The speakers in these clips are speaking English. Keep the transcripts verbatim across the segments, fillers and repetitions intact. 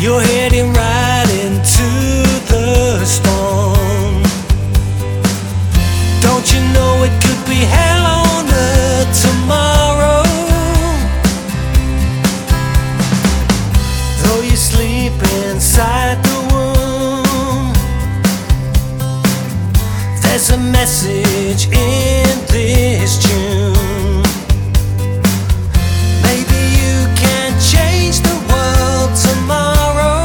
You're heading right into the storm. Don't you know it could be hell on earth tomorrow? Though you sleep inside the womb, there's a message in this tune. Maybe you can change the world tomorrow.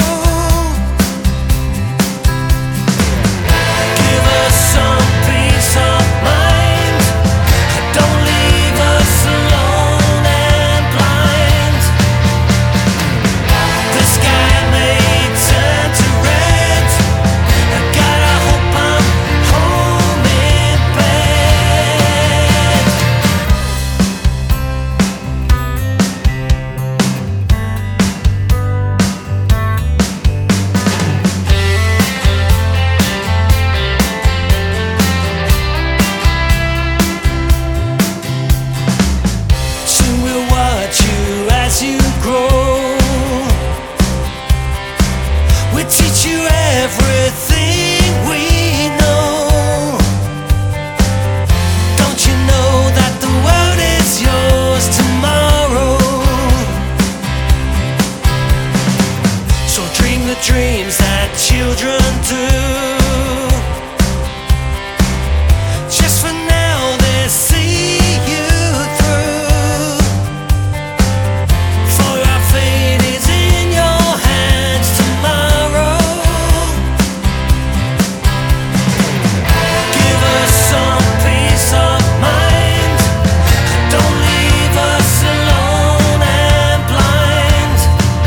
Give us some peace of mind. Don't leave us alone and blind. The sky may turn to red. I gotta hope I'm home in bed. Soon we'll watch you as you grow. We'll teach you everything we know. Don't you know that the world is yours tomorrow? So dream the dreams that children do. Just for now, they'll see you through. For our fate is in your hands tomorrow. Give us some peace of mind. Don't leave us alone and blind.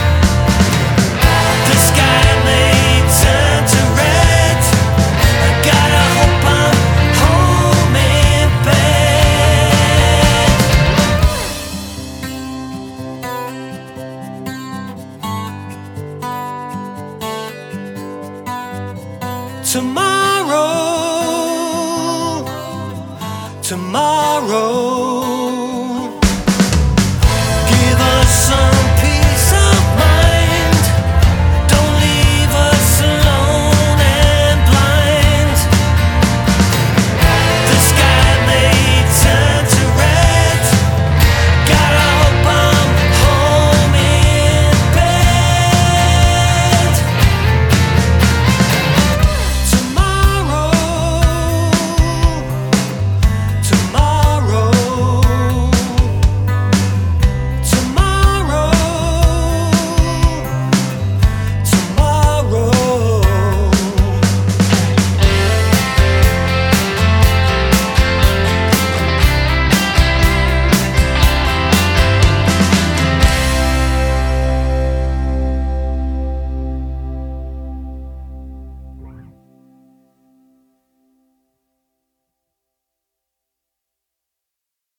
The sky may turn to red. I gotta hope I'm home in bed. Tomorrow, tomorrow.